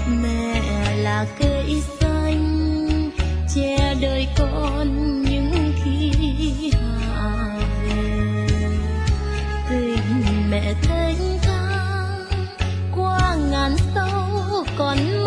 Mẹ là cây xanh che đời con những khi hạ về. Tình mẹ thênh thang qua ngàn sâu còn